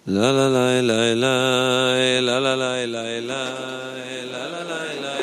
La la la la la la la la la la la la la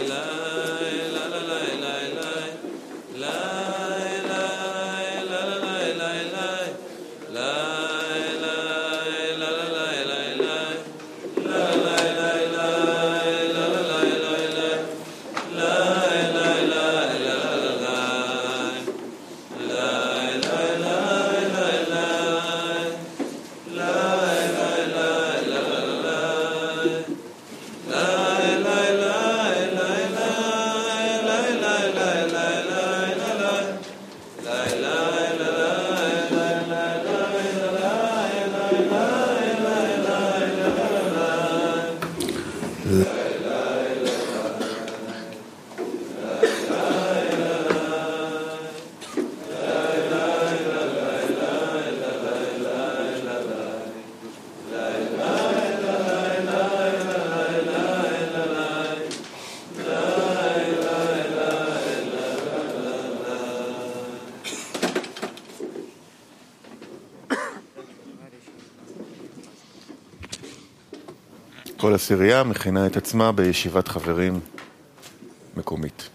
כל הסירייה מכינה את עצמה בישיבת חברים מקומית.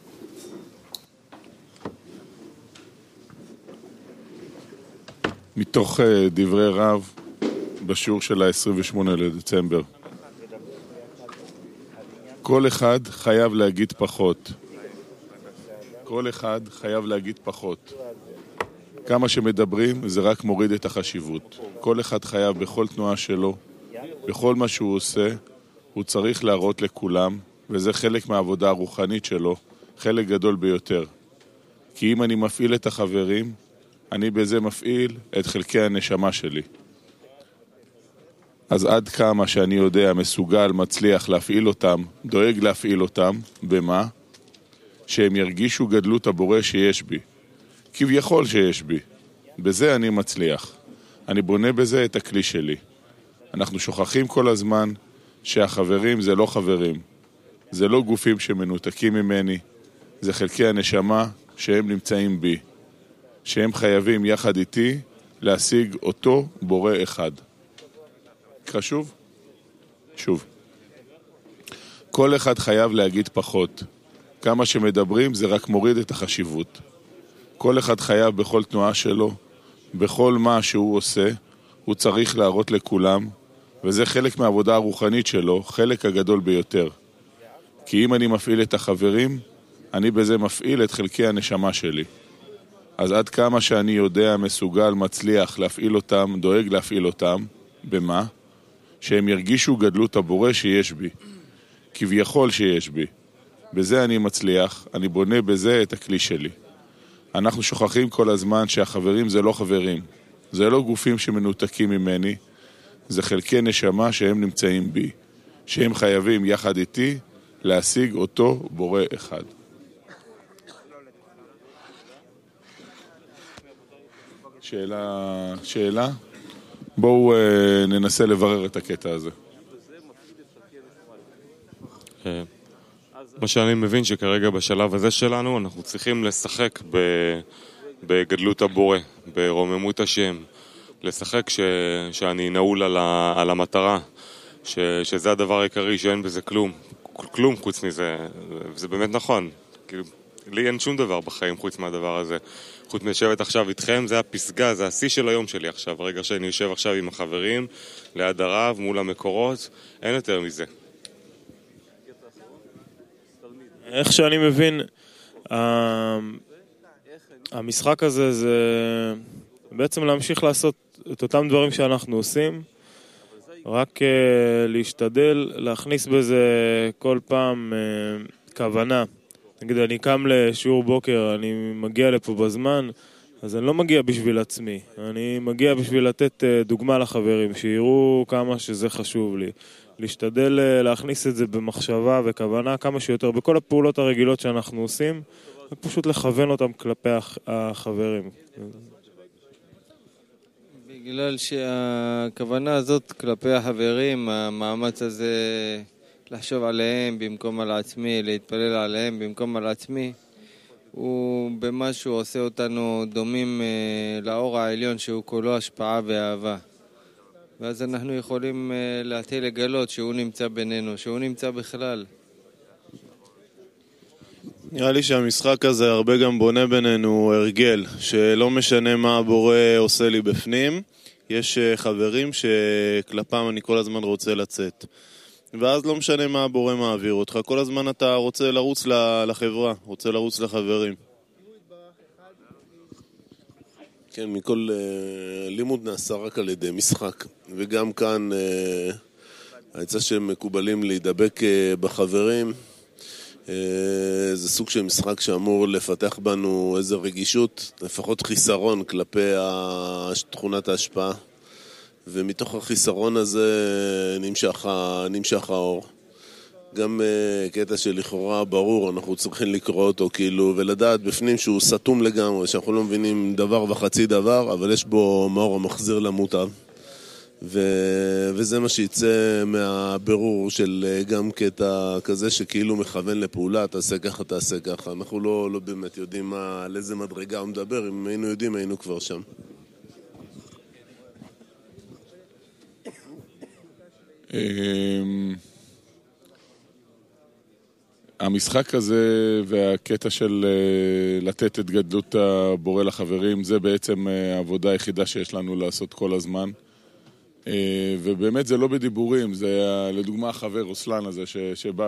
מתוך דברי רב בשיעור של ה-28 לדצמבר. כל אחד חייב להגיד פחות. כל אחד חייב להגיד פחות. כמה שמדברים זה רק מוריד את החשיבות. כל אחד חייב בכל תנועה שלו, בכל מה שהוא עושה, הוא צריך להראות לכולם, וזה חלק מהעבודה הרוחנית שלו, חלק גדול ביותר. כי אם אני מפעיל את החברים, אני בזה מפעיל את חלקי הנשמה שלי. אז עד כמה שאני יודע, מסוגל, מצליח להפעיל אותם, דואג להפעיל אותם, במה? שהם ירגישו גדלות הבורא שיש בי. כביכול שיש בי. בזה אני מצליח. אני בונה בזה את הכלי שלי. אנחנו שוכחים כל הזמן שהחברים זה לא חברים. זה לא גופים שמנותקים ממני. זה חלקי הנשמה שהם נמצאים בי. שהם חייבים יחד איתי להשיג אותו בורא אחד. קרא שוב? שוב. כל אחד חייב להגיד פחות. כמה שמדברים זה רק מוריד את החשיבות. כל אחד חייב בכל תנועה שלו, בכל מה שהוא עושה, הוא צריך להראות לכולם, וזה חלק מהעבודה הרוחנית שלו, חלק הגדול ביותר. כי אם אני מפעיל את החברים, אני בזה מפעיל את חלקי הנשמה שלי. אז עד כמה שאני יודע, מסוגל, מצליח להפעיל אותם, דואג להפעיל אותם, במה? שהם ירגישו גדלות הבורא שיש בי. כביכול שיש בי. בזה אני מצליח, אני בונה בזה את הכלי שלי. אנחנו שוכחים כל הזמן שהחברים זה לא חברים. זה לא גופים שמנותקים ממני, זה חלקי נשמה שהם נמצאים בי. שהם חייבים יחד איתי להשיג אותו בורא אחד. שאלה? בואו ננסה לברר את הקטע הזה. מה שאני מבין שכרגע בשלב הזה שלנו אנחנו צריכים לשחק בגדלות הבורא, ברוממות השם, לשחק שאני נעול על המטרה, שזה הדבר העיקרי, שאין בזה כלום חוץ מזה, וזה באמת נכון, כאילו, לי אין שום דבר בחיים חוץ מהדבר הזה, חוץ משבת עכשיו איתכם, זה הפסגה, זה השיא של היום שלי עכשיו, הרגע שאני יושב עכשיו עם החברים, ליד הרב, מול המקורות, אין יותר מזה. איך שאני מבין, המשחק הזה זה בעצם להמשיך לעשות את אותם דברים שאנחנו עושים, רק להשתדל להכניס בזה כל פעם כוונה. נגיד, אני קם לשיעור בוקר, אני מגיע לפה בזמן, אז אני לא מגיע בשביל עצמי, אני מגיע בשביל לתת דוגמה לחברים, שיראו כמה שזה חשוב לי. להשתדל להכניס את זה במחשבה וכוונה כמה שיותר בכל הפעולות הרגילות שאנחנו עושים, ופשוט לכוון אותם כלפי החברים. בגלל שהכוונה הזאת כלפי החברים, המאמץ הזה לחשוב עליהם במקום על עצמי, להתפלל עליהם במקום על עצמי, הוא במשהו עושה אותנו דומים לאור העליון שהוא כולו השפעה ואהבה. ואז אנחנו יכולים להתחיל לגלות שהוא נמצא בינינו, שהוא נמצא בכלל. נראה לי שהמשחק הזה הרבה גם בונה בינינו הרגל, שלא משנה מה הבורא עושה לי בפנים, יש חברים שכלפם אני כל הזמן רוצה לצאת. ואז לא משנה מה הבורא מעביר אותך, כל הזמן אתה רוצה לרוץ לחברה, רוצה לרוץ לחברים. כן, מכל לימוד נעשה רק על ידי משחק, וגם כאן העצה שהם מקובלים להידבק בחברים, זה סוג של משחק שאמור לפתח בנו איזו רגישות, לפחות חיסרון כלפי תכונת ההשפעה, ומתוך החיסרון הזה נמשך האור. גם קטע שלכאורה ברור, אנחנו צריכים לקרוא אותו כאילו, ולדעת בפנים שהוא סתום לגמרי, שאנחנו לא מבינים דבר וחצי דבר, אבל יש בו מאור המחזיר למוטב. וזה מה שיצא מהבירור של גם קטע כזה שכאילו מכוון לפעולה, תעשה ככה, תעשה ככה. אנחנו לא באמת יודעים על איזה מדרגה הוא מדבר, אם היינו יודעים היינו כבר שם. המשחק הזה והקטע של לתת את גדלות הבורא לחברים, זה בעצם העבודה היחידה שיש לנו לעשות כל הזמן. ובאמת זה לא בדיבורים, זה לדוגמה החבר רוסלן הזה שבא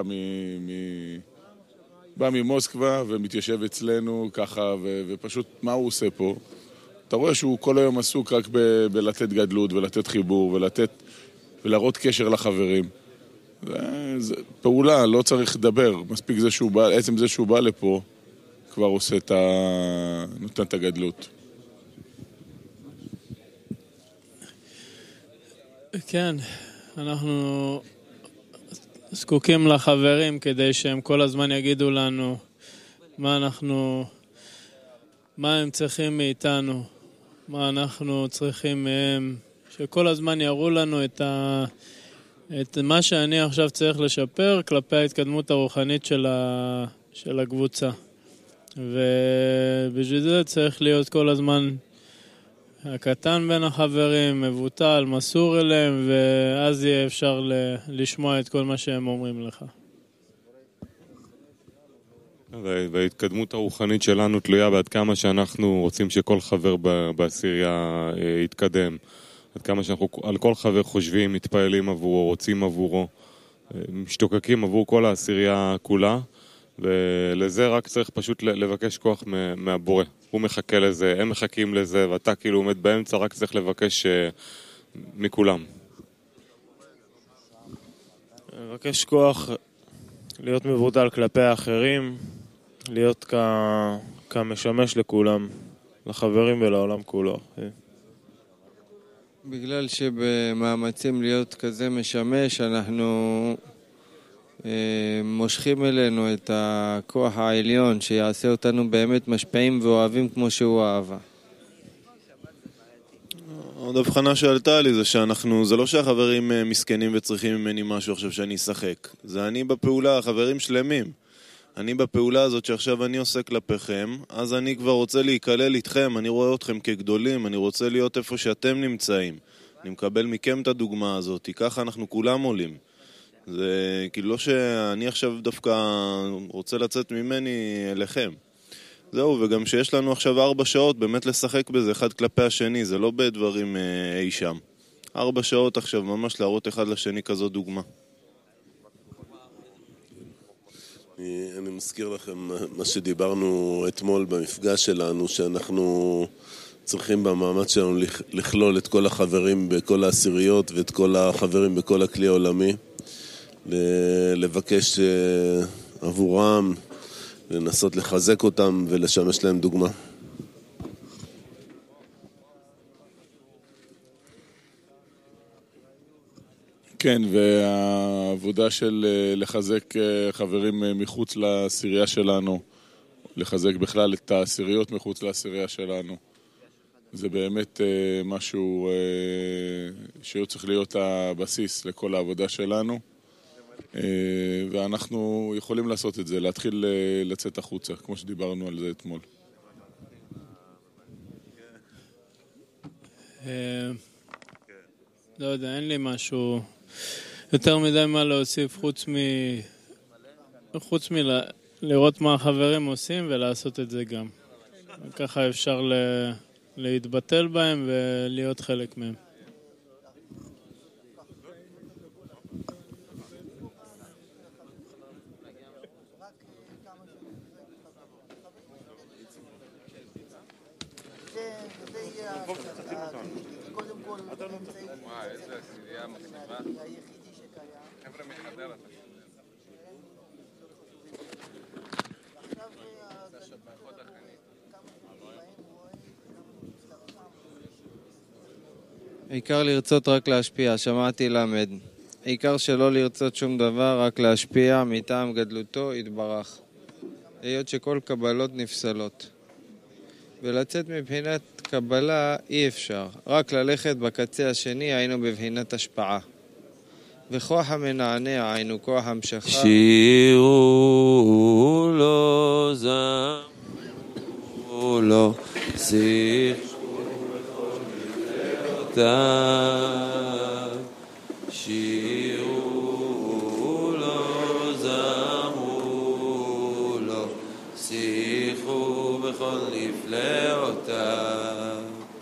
בא ממוסקבה ומתיישב אצלנו ככה, ופשוט מה הוא עושה פה? אתה רואה שהוא כל היום עסוק רק בלתת גדלות ולתת חיבור ולהראות קשר לחברים. זה פעולה, לא צריך לדבר, מספיק זה שהוא בא, עצם זה שהוא בא לפה כבר עושה נותן את הגדלות. כן, אנחנו זקוקים לחברים כדי שהם כל הזמן יגידו לנו מה הם צריכים מאיתנו, מה אנחנו צריכים מהם, שכל הזמן יראו לנו את מה שאני עכשיו צריך לשפר כלפי ההתקדמות הרוחנית של הקבוצה. ובשביל זה צריך להיות כל הזמן הקטן בין החברים, מבוטל, מסור אליהם, ואז יהיה אפשר לשמוע את כל מה שהם אומרים לך. וההתקדמות הרוחנית שלנו תלויה בעד כמה שאנחנו רוצים שכל חבר בעשירייה יתקדם. עד כמה שאנחנו על כל חבר חושבים, מתפעלים עבורו, רוצים עבורו, משתוקקים עבור כל העשירייה כולה, ולזה רק צריך פשוט לבקש כוח מהבורא. הוא מחכה לזה, הם מחכים לזה, ואתה כאילו עומד באמצע, רק צריך לבקש מכולם. לבקש כוח להיות מבוטל כלפי האחרים, להיות כמשמש לכולם, לחברים ולעולם כולו. בגלל שבמאמצים להיות כזה משמש, אנחנו מושכים אלינו את הכוח העליון שיעשה אותנו באמת משפיעים ואוהבים כמו שהוא אהבה. עוד הבחנה שעלתה לי זה זה לא שהחברים מסכנים וצריכים ממני משהו עכשיו שאני אשחק. זה אני בפעולה, החברים שלמים. אני בפעולה הזאת שעכשיו אני עושה כלפיכם, אז אני כבר רוצה להיכלל איתכם, אני רואה אתכם כגדולים, אני רוצה להיות איפה שאתם נמצאים. אני מקבל מכם את הדוגמה הזאת, ככה אנחנו כולם עולים. זה כאילו לא שאני עכשיו דווקא רוצה לצאת ממני אליכם. זהו, וגם שיש לנו עכשיו 4 שעות באמת לשחק בזה אחד כלפי השני, זה לא בדברים אי שם. 4 שעות עכשיו ממש להראות אחד לשני כזו דוגמה. אני מזכיר לכם מה שדיברנו אתמול במפגש שלנו, שאנחנו צריכים במאמץ שלנו לכלול את כל החברים בכל העשיריות ואת כל החברים בכל הכלי העולמי, לבקש עבורם, לנסות לחזק אותם ולשמש להם דוגמה. כן, והעבודה של לחזק חברים מחוץ לעשירייה שלנו, לחזק בכלל את העשיריות מחוץ לעשירייה שלנו, זה באמת משהו שהוא צריך להיות הבסיס לכל העבודה שלנו, ואנחנו יכולים לעשות את זה, להתחיל לצאת החוצה, כמו שדיברנו על זה אתמול. לא יודע, אין לי משהו יותר מדי מה להוסיף חוץ לראות מה החברים עושים ולעשות את זה גם. ככה אפשר להתבטל בהם ולהיות חלק מהם. העיקר לרצות רק להשפיע, שמעתי למד. העיקר שלא לרצות שום דבר, רק להשפיע מטעם גדלותו יתברך. היות שכל קבלות נפסלות. ולצאת מבחינת קבלה אי אפשר. רק ללכת בקצה השני היינו בבחינת השפעה. וכוח המנענע היינו כוח המשכה. שירו לו זמרו לו שירו לו זמרו לו שיחו בכל נפלאותיו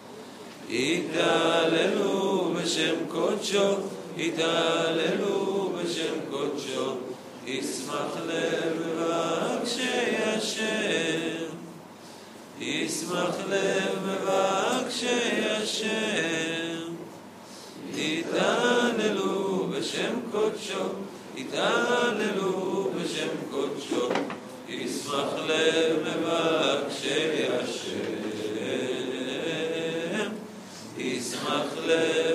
יתהללו בשם קודשו יתהללו בשם קודשו ישמח לב מבקשי השם ישמח לב מבקשי השם יתהללו בשם קודשו יתהללו בשם קודשו ישמח לב מבקשי השם ישמח לב